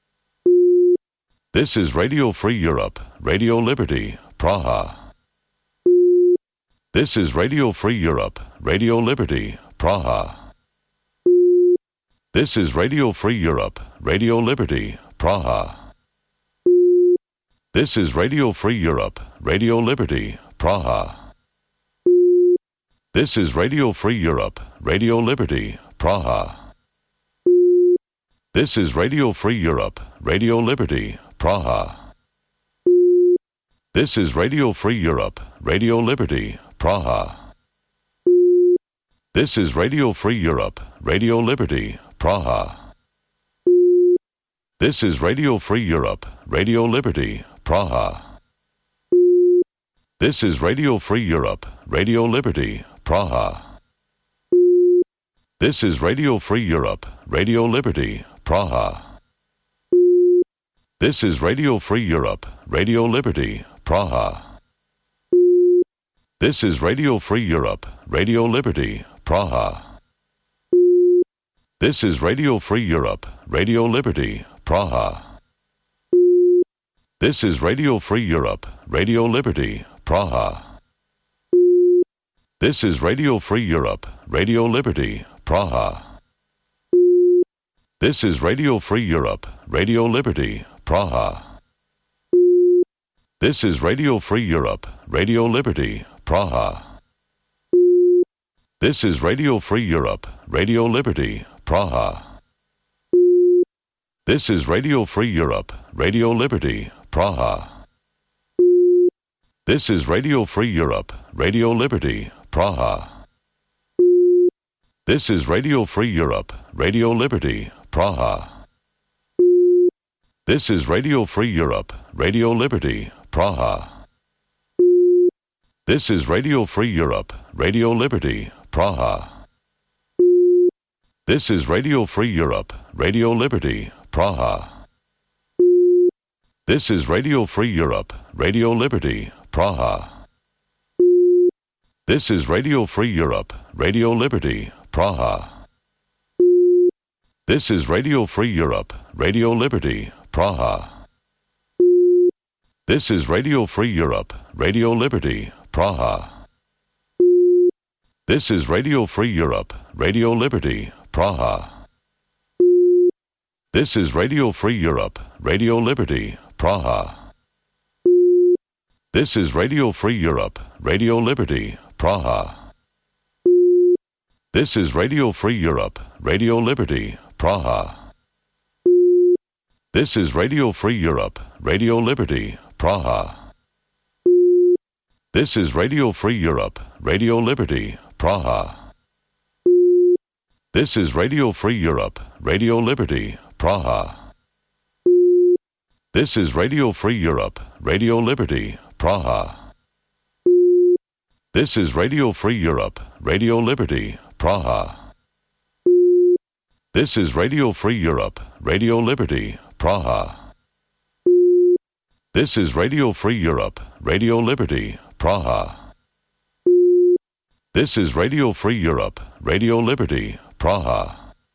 This is Radio Free Europe, Radio Liberty, Praha. This is Radio Free Europe, Radio Liberty, Praha. This is Radio Free Europe, Radio Liberty, Praha. This is Radio Free Europe, Radio Liberty, Praha. This is Radio Free Europe, Radio Liberty, Praha. This is Radio Free Europe, Radio Liberty, Praha. This is Radio Free Europe, Radio Liberty, Praha. This is Radio Free Europe, Radio Liberty, Praha. This is Radio Free Europe, Radio Liberty, Praha. This is Radio Free Europe, Radio Liberty, Praha. This is Radio Free Europe, Radio Liberty, Praha. This is Radio Free Europe, Radio Liberty, Praha. This is Radio Free Europe, Radio Liberty, Praha. This is Radio Free Europe, Radio Liberty, Praha. This is Radio Free Europe, Radio Liberty, Praha. This is Radio Free Europe, Radio Liberty, Praha. This is Radio Free Europe, Radio Liberty, Praha. This is Radio Free Europe, Radio Liberty, Praha. This is Radio Free Europe, Radio Liberty, Praha. This is Radio Free Europe, Radio Liberty, Praha. This is Radio Free Europe, Radio Liberty, Praha. This is Radio Free Europe, Radio Liberty, Praha. This is Radio Free Europe, Radio Liberty, Praha. This is Radio Free Europe, Radio Liberty, Praha. This is Radio Free Europe, Radio Liberty, Praha. This is Radio Free Europe, Radio Liberty, Praha. This is Radio Free Europe, Radio Liberty, Praha. This is Radio Free Europe, Radio Liberty, Praha. This is Radio Free Europe, Radio Liberty, Praha. This is Radio Free Europe, Radio Liberty, Praha. This is Radio Free Europe, Radio Liberty, Praha. This is Radio Free Europe, Radio Liberty, Praha. This is Radio Free Europe, Radio Liberty, Praha. This is Radio Free Europe, Radio Liberty, Praha. This is Radio Free Europe, Radio Liberty, Praha. This is Radio Free Europe, Radio Liberty, Praha. This is Radio Free Europe, Radio Liberty, Praha. This is Radio Free Europe, Radio Liberty, Praha. This is Radio Free Europe, Radio Liberty, Praha. This is Radio Free Europe, Radio Liberty, Praha. This is Radio Free Europe, Radio Liberty, Praha.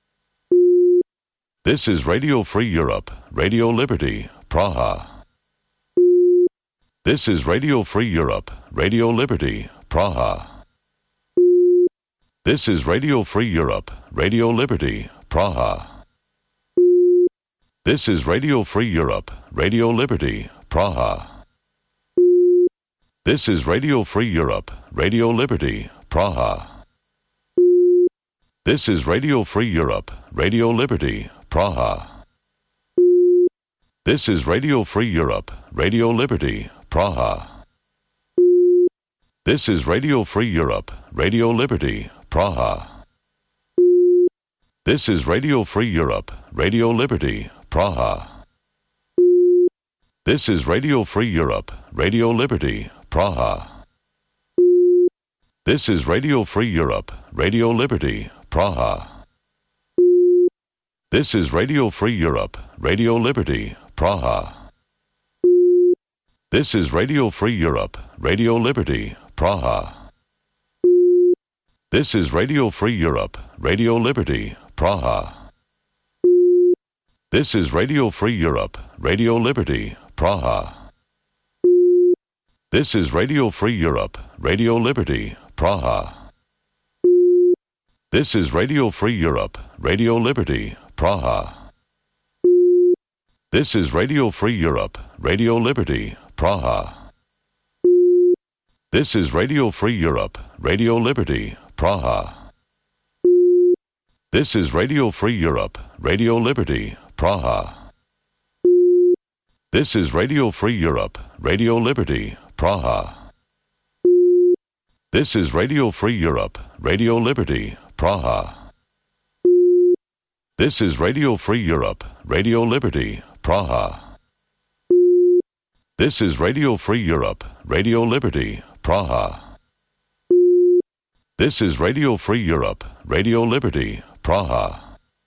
This is Radio Free Europe, Radio Liberty, Praha. This is Radio Free Europe, Radio Liberty, Praha. This is Radio Free Europe, Radio Liberty, Praha. This is Radio Free Europe, Radio Liberty, Praha. This is Radio Free Europe, Radio Liberty, Praha. This is Radio Free Europe, Radio Liberty, Praha. This is Radio Free Europe, Radio Liberty, Praha. This is Radio Free Europe, Radio Liberty, Praha. This is Radio Free Europe, Radio Liberty, Praha. This is Radio Free Europe, Radio Liberty, Praha. This is Radio Free Europe, Radio Liberty, Praha. This is Radio Free Europe, Radio Liberty, Praha. This is Radio Free Europe, Radio Liberty, Praha. This is Radio Free Europe, Radio Liberty, Praha. This is Radio Free Europe, Radio Liberty, Praha. This is Radio Free Europe, Radio Liberty, Praha. This is Radio Free Europe, Radio Liberty, Praha. This is Radio Free Europe, Radio Liberty, Praha. This is Radio Free Europe, Radio Liberty, Praha. This is Radio Free Europe, Radio Liberty, Praha. This is Radio Free Europe, Radio Liberty, Praha. This is Radio Free Europe, Radio Liberty, Praha. This is Radio Free Europe, Radio Liberty, Praha. This is Radio Free Europe, Radio Liberty, Praha. This is Radio Free Europe, Radio Liberty, Praha.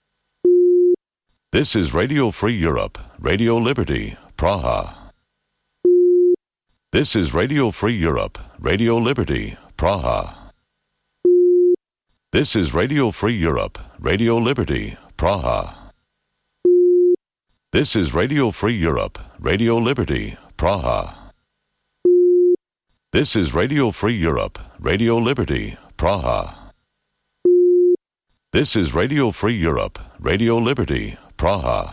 This is Radio Free Europe, Radio Liberty, Praha. This is Radio Free Europe, Radio Liberty, Praha. This is Radio Free Europe, Radio Liberty, Praha. This is Radio Free Europe, Radio Liberty, Praha. This is Radio Free Europe, Radio Liberty, Praha. This is Radio Free Europe, Radio Liberty, Praha.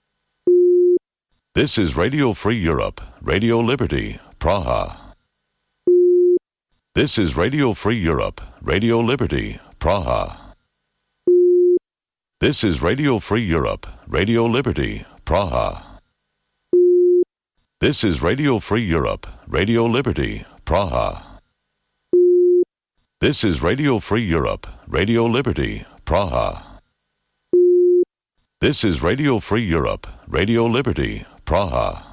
This is Radio Free Europe, Radio Liberty, Praha. This is Radio Free Europe, Radio Liberty, Praha. This is Radio Free Europe, Radio Liberty, Praha. This is Radio Free Europe, Radio Liberty, Praha. This is Radio Free Europe, Radio Liberty, Praha. This is Radio Free Europe, Radio Liberty, Praha.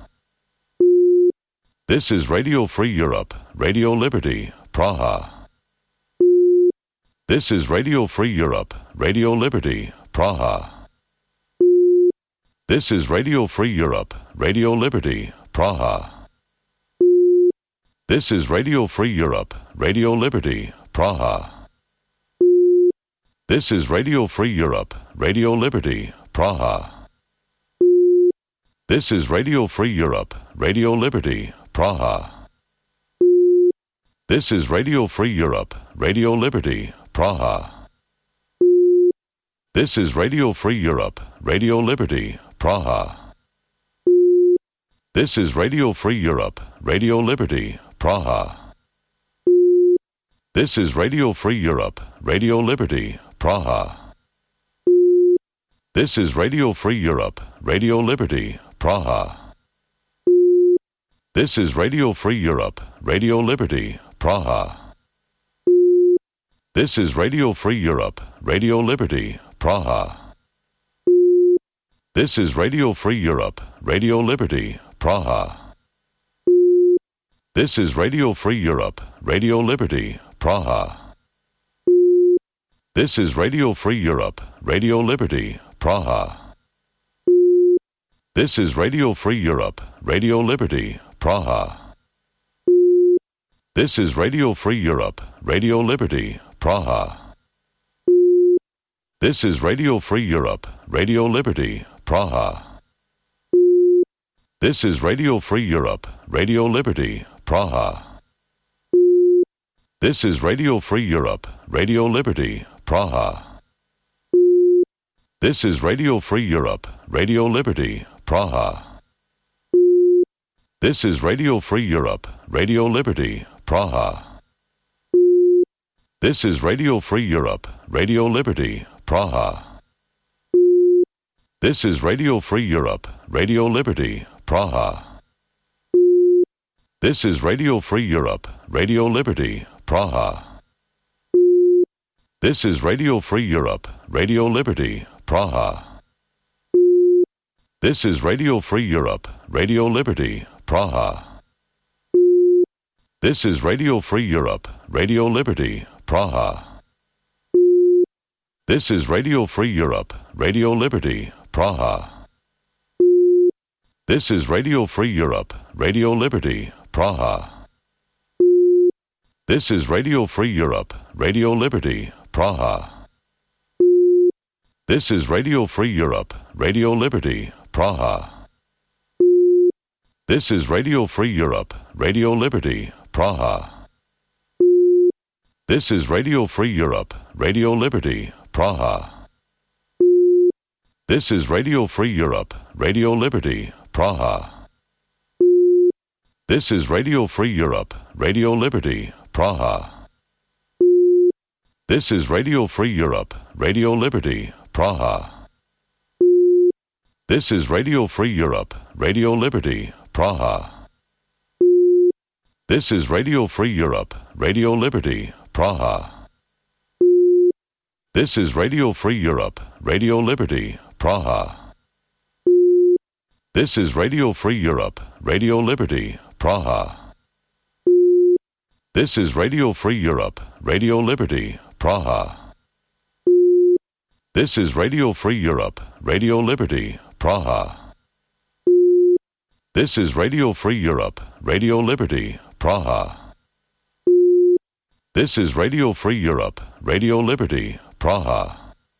This is Radio Free Europe, Radio Liberty, Praha. This is Radio Free Europe, Radio Liberty, Praha. This is Radio Free Europe, Radio Liberty, Praha. This is Radio Free Europe, Radio Liberty, Praha. This is Radio Free Europe, Radio Liberty, Praha. This is Radio Free Europe, Radio Liberty, Praha. This is Radio Free Europe, Radio Liberty, Praha. This is Radio Free Europe, Radio Liberty, Praha. This is Radio Free Europe, Radio Liberty, Praha. This is Radio Free Europe, Radio Liberty, Praha. This is Radio Free Europe, Radio Liberty, Praha. This is Radio Free Europe, Radio Liberty, Praha. This is Radio Free Europe, Radio Liberty, Praha. This is Radio Free Europe, Radio Liberty, Praha. This is Radio Free Europe, Radio Liberty, Praha. This is Radio Free Europe, Radio Liberty, Praha. This is Radio Free Europe, Radio Liberty, Praha. This is Radio Free Europe, Radio Liberty, Praha. This is Radio Free Europe, Radio Liberty, Praha. This is Radio Free Europe, Radio Liberty, Praha. This is Radio Free Europe, Radio Liberty, Praha. This is Radio Free Europe, Radio Liberty, Praha. This is Radio Free Europe, Radio Liberty, Praha. This is Radio Free Europe, Radio Liberty, Praha. This is Radio Free Europe, Radio Liberty, Praha. This is Radio Free Europe, Radio Liberty, Praha. This is Radio Free Europe, Radio Liberty, Praha. This is Radio Free Europe, Radio Liberty, Praha. This is Radio Free Europe, Radio Liberty, Praha. This is Radio Free Europe, Radio Liberty, Praha. This is Radio Free Europe, Radio Liberty, Praha. This is Radio Free Europe, Radio Liberty, Praha. This is Radio Free Europe, Radio Liberty, Praha. This is Radio Free Europe, Radio Liberty, Praha. This is Radio Free Europe, Radio Liberty, Praha. This is Radio Free Europe, Radio Liberty, Praha. This is Radio Free Europe, Radio Liberty, Praha. This is Radio Free Europe, Radio Liberty, Praha. This is Radio Free Europe, Radio Liberty, Praha. This is Radio Free Europe, Radio Liberty, Praha. This is Radio Free Europe, Radio Liberty, Praha. This is Radio Free Europe, Radio Liberty, Praha. This is Radio Free Europe, Radio Liberty, Praha. This is Radio Free Europe, Radio Liberty, Praha. This is Radio Free Europe, Radio Liberty, Praha. This is Radio Free Europe, Radio Liberty, Praha.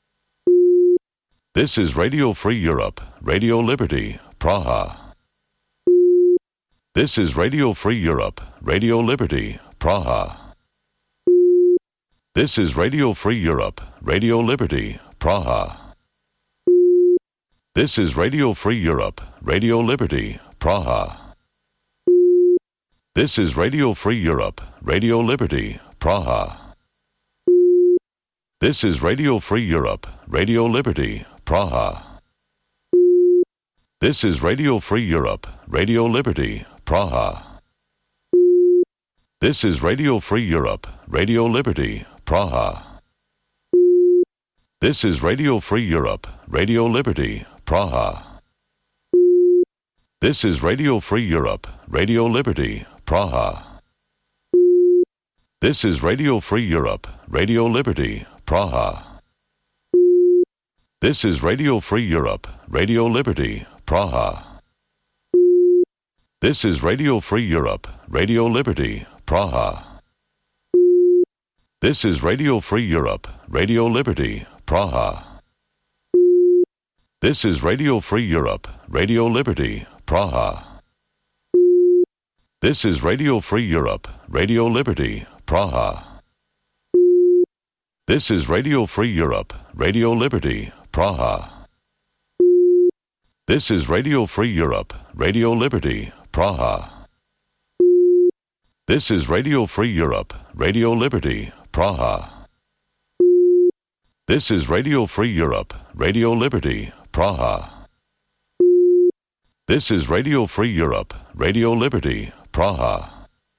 This is Radio Free Europe, Radio Liberty, Praha. This is Radio Free Europe, Radio Liberty, Praha. This is Radio Free Europe, Radio Liberty, Praha. This is Radio Free Europe, Radio Liberty, Praha. This is Radio Free Europe, Radio Liberty, Praha. This is Radio Free Europe, Radio Liberty, Praha. This is Radio Free Europe, Radio Liberty, Praha. This is Radio Free Europe, Radio Liberty, Praha. This is Radio Free Europe, Radio Liberty, Praha. This is Radio Free Europe, Radio Liberty, Praha. This is Radio Free Europe, Radio Liberty, Praha. This is Radio Free Europe, Radio Liberty, Praha. This is Radio Free Europe, Radio Liberty, Praha. This is Radio Free Europe, Radio Liberty, Praha. This is Radio Free Europe, Radio Liberty, Praha. This is Radio Free Europe, Radio Liberty, Praha. This is Radio Free Europe, Radio Liberty, Praha. This is Radio Free Europe, Radio Liberty, Praha. This is Radio Free Europe, Radio Liberty, Praha. This is Radio Free Europe, Radio Liberty, Praha. This is Radio Free Europe, Radio Liberty, Praha.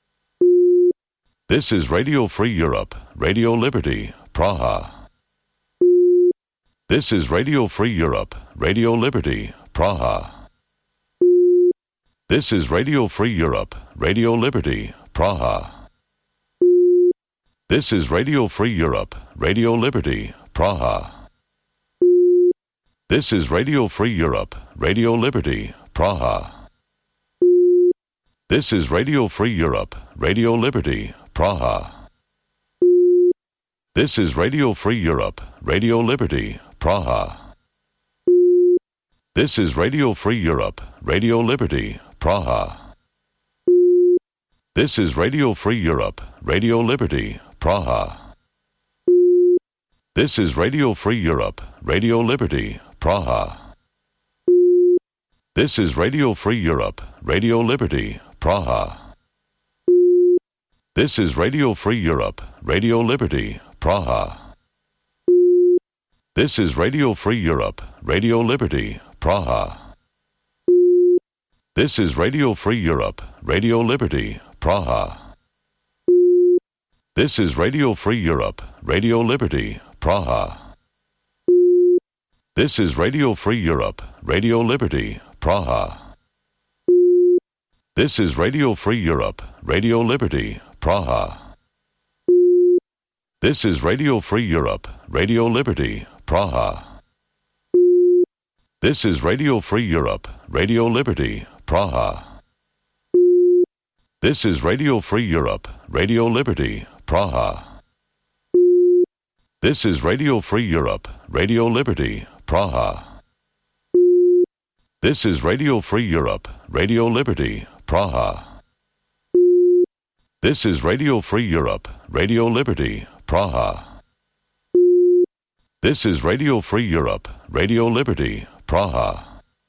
This is Radio Free Europe, Radio Liberty, Praha. This is Radio Free Europe, Radio Liberty, Praha. This is Radio Free Europe, Radio Liberty, Praha. This is Radio Free Europe, Radio Liberty, Praha. This is Radio Free Europe, Radio Liberty, Praha. This is Radio Free Europe, Radio Liberty, Praha. This is Radio Free Europe, Radio Liberty, Praha. This is Radio Free Europe, Radio Liberty, Praha. This is Radio Free Europe, Radio Liberty, Praha. This is Radio Free Europe, Radio Liberty, Praha. This is Radio Free Europe, Radio Liberty, Praha. This is Radio Free Europe, Radio Liberty, Praha. This is Radio Free Europe, Radio Liberty, Praha. This is Radio Free Europe, Radio Liberty, Praha. This is Radio Free Europe, Radio Liberty, Praha. This is Radio Free Europe, Radio Liberty, Praha. This is Radio Free Europe, Radio Liberty, Praha. This is Radio Free Europe, Radio Liberty, Praha. This is Radio Free Europe, Radio Liberty, Praha. This is Radio Free Europe, Radio Liberty, Praha. This is Radio Free Europe, Radio Liberty, Praha. This is Radio Free Europe, Radio Liberty, Praha. This is Radio Free Europe, Radio Liberty, Praha. This is Radio Free Europe, Radio Liberty, Praha.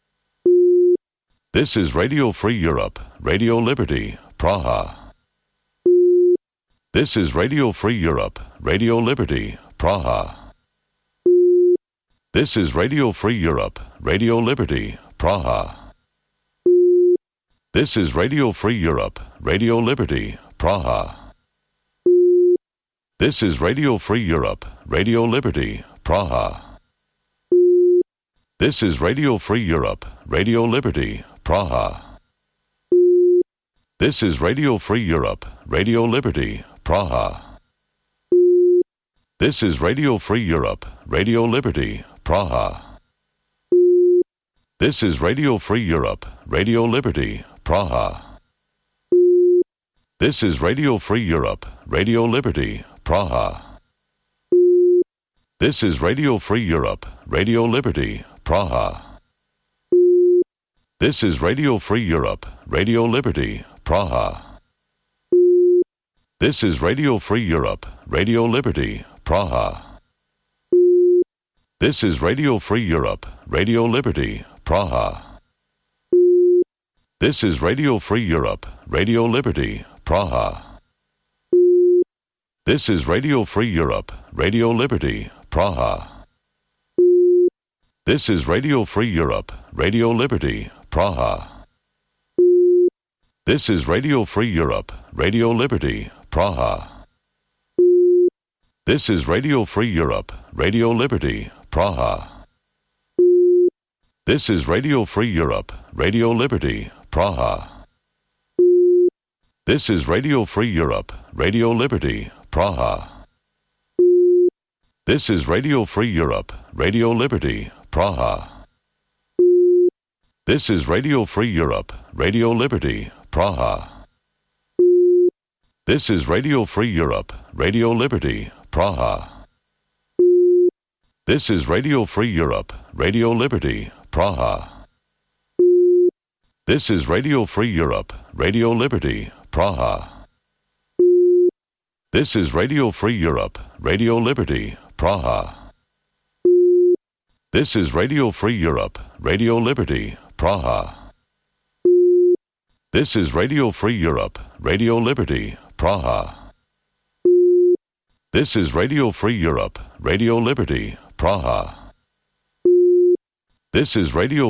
This is Radio Free Europe, Radio Liberty, Praha. This is Radio Free Europe, Radio Liberty, Praha. This is Radio Free Europe, Radio Liberty, Praha. This is Radio Free Europe, Radio Liberty, Praha. This is Radio Free Europe, Radio Liberty, Praha. This is Radio Free Europe, Radio Liberty, Praha. This is Radio Free Europe, Radio Liberty, Praha. This is Radio Free Europe, Radio Liberty, Praha. This is Radio Free Europe, Radio Liberty, Praha. This is Radio Free Europe, Radio Liberty, Praha. This is Radio Free Europe, Radio Liberty, Praha. This is Radio Free Europe, Radio Liberty, Praha. This is Radio Free Europe, Radio Liberty, Praha. This is Radio Free Europe, Radio Liberty, Praha. This is Radio Free Europe, Radio Liberty, Praha. This is Radio Free Europe, Radio Liberty, Praha. This is Radio Free Europe, Radio Liberty, Praha. This is Radio Free Europe, Radio Liberty, Praha. This is Radio Free Europe, Radio Liberty, Praha. This is Radio Free Europe, Radio Liberty, Praha. This is Radio Free Europe, Radio Liberty, Praha. This is Radio Free Europe, Radio Liberty, Praha. This is Radio Free Europe, Radio Liberty, Praha. This is Radio Free Europe, Radio Liberty, Praha. This is Radio Free Europe, Radio Liberty, Praha. This is Radio Free Europe, Radio Liberty, Praha. This is Radio Free Europe, Radio Liberty, Praha. This is Radio Free Europe, Radio Liberty, Praha. This is Radio Free Europe, Radio Liberty, Praha. This is Radio Free Europe, Radio Liberty, Praha. This is Radio